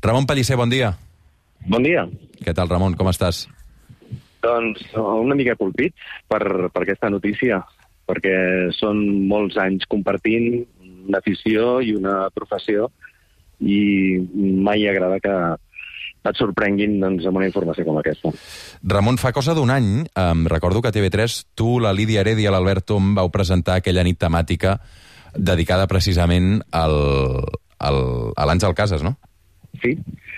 Ramon Pellicer, bon dia. Bon dia. Què tal, Ramon? Com estàs? Doncs una mica colpit per aquesta notícia, perquè són molts anys compartint una afició i una professió i mai agrada que et sorprenguin doncs, amb una informació com aquesta. Ramon, fa cosa d'un any, recordo que a TV3 tu, la Lídia Heredia i l'Albert Tom vau presentar aquella nit temàtica dedicada precisament a l'Àngel Casas, no? Sí.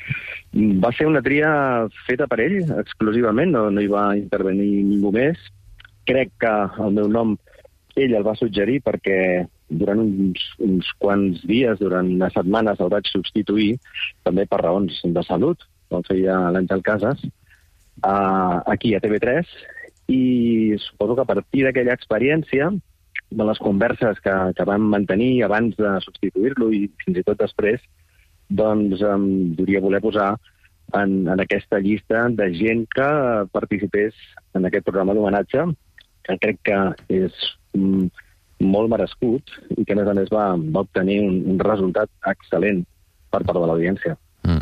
Va ser una tria feta per ell, exclusivament, no hi va intervenir ningú més. Crec que el meu nom ell el va suggerir perquè durant uns quants dies, durant unes setmanes, el vaig substituir, també per raons de salut, com feia l'Àngel Casas, aquí a TV3, i suposo que a partir d'aquella experiència, de les converses que vam mantenir abans de substituir-lo i fins i tot després, doncs em devia voler posar en aquesta llista de gent que participés en aquest programa d'homenatge, que crec que és molt merescut i que, a més, va obtenir un resultat excel·lent per part de l'audiència.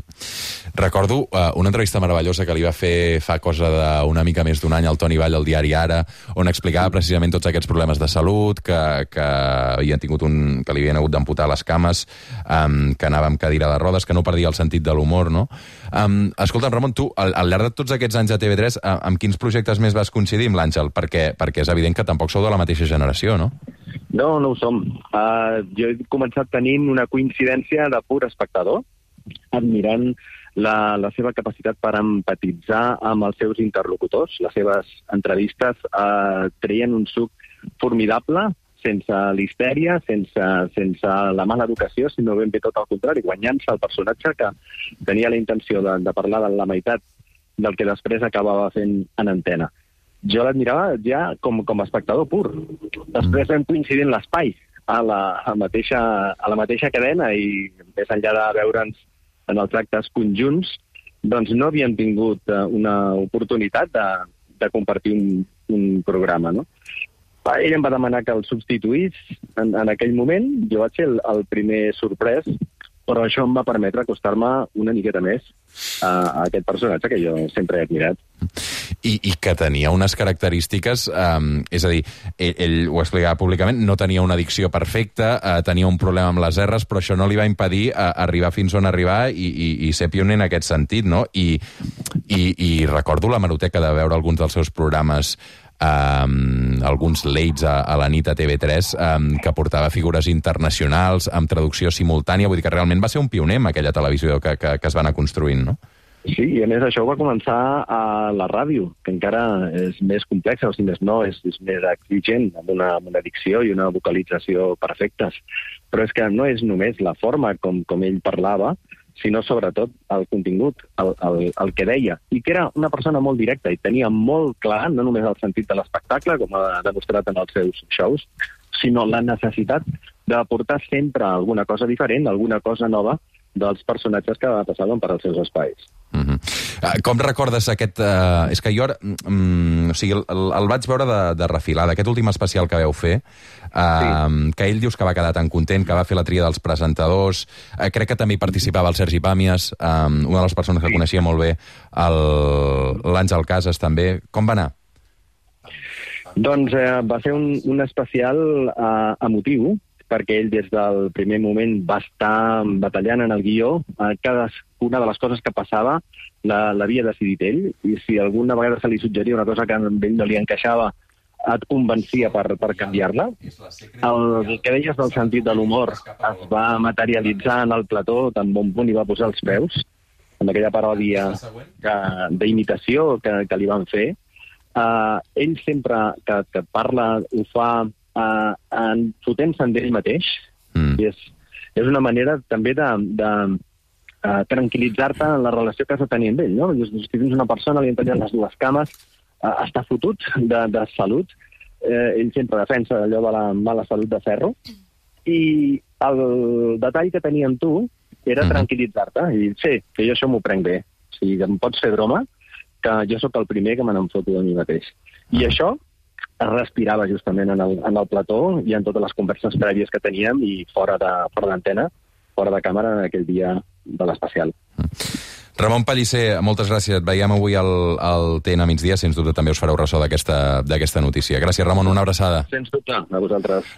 Recordo una entrevista meravellosa que li va fer fa cosa d'una mica més d'un any al Toni Vall al diari Ara, on explicava precisament tots aquests problemes de salut, que havien tingut que li havien hagut d'amputar les cames, que anava amb cadira de rodes, que no perdia el sentit de l'humor, no? Escolta'm, Ramon, tu, al llarg de tots aquests anys a TV3, amb quins projectes més vas coincidir amb l'Àngel? Perquè és evident que tampoc sou de la mateixa generació, no? No ho som. Jo he començat tenint una coincidència de pur espectador, admirant la seva capacitat per empatitzar amb els seus interlocutors. Les seves entrevistes treien un suc formidable, sense l'histèria, sense la mala educació, sinó ben bé tot el contrari, guanyant-se el personatge que tenia la intenció de parlar de la meitat del que després acabava fent en antena. Jo l'admirava ja com a espectador pur. Després vam coincidir en l'espai, a la mateixa cadena, i més enllà de veure'ns en els actes conjunts, doncs no havíem tingut una oportunitat de compartir un programa, no? Ell em va demanar que el substituís en aquell moment, jo vaig ser el primer sorprès, però això em va permetre acostar-me una miqueta més a aquest personatge que jo sempre he admirat. I que tenia unes característiques, és a dir, ell ho explicava públicament, no tenia una dicció perfecta, tenia un problema amb les R's, però això no li va impedir arribar fins on arribar i ser pioner en aquest sentit, no? I recordo l'hemeroteca de veure alguns dels seus programes, alguns lates a la nit a TV3, que portava figures internacionals amb traducció simultània, vull dir que realment va ser un pioner en aquella televisió que es va anar construint, no? Sí, i a més això ho va començar a la ràdio, que encara és més complexa, o si més no, és més exigent, amb una dicció i una vocalització perfectes. Però és que no és només la forma com ell parlava, sinó sobretot el contingut, el que deia, i que era una persona molt directa i tenia molt clar, no només el sentit de l'espectacle, com ha demostrat en els seus shows, sinó la necessitat d'aportar sempre alguna cosa diferent, alguna cosa nova dels personatges que passaven per als seus espais. Com recordes aquest... És que jo ara... O sigui, el vaig veure de refilada, aquest últim especial que vau fer, que ell dius que va quedar tan content, que va fer la tria dels presentadors, crec que també hi participava el Sergi Pàmies, una de les persones que coneixia molt bé, l'Àngel Casas també. Com va anar? Doncs va ser un especial emotiu, perquè ell des del primer moment va estar batallant en el guió. Cadascuna de les coses que passava l'havia decidit ell, i si alguna vegada se li suggeria una cosa que a ell no li encaixava, et convencia per canviar-la. El que deies del sentit de l'humor es va materialitzar en el plató tan bon punt i va posar els peus, en aquella paròdia d'imitació que li van fer. Ell sempre que parla ho fa fotent-se d'ell mateix. És una manera també de tranquil·litzar-te en la relació que has de tenir amb ell, no? Si tens una persona, li han tallat les dues cames, està fotut de salut, ell sempre defensa allò de la mala salut de ferro, i el detall que tenia amb tu era tranquil·litzar-te i dir, sí, que jo això m'ho prenc bé, o sigui, que em pots fer broma, que jo sóc el primer que me n'enfoto de mi mateix. I això es respirava justament en el plató i en totes les converses prèvies que teníem i fora d'antena, fora de càmera, en aquell dia de l'especial. Ramon Pellicer, moltes gràcies. Et veiem avui al TN a migdia. Sens dubte també us fareu ressò d'aquesta notícia. Gràcies, Ramon. Una abraçada. Sens dubte. A vosaltres.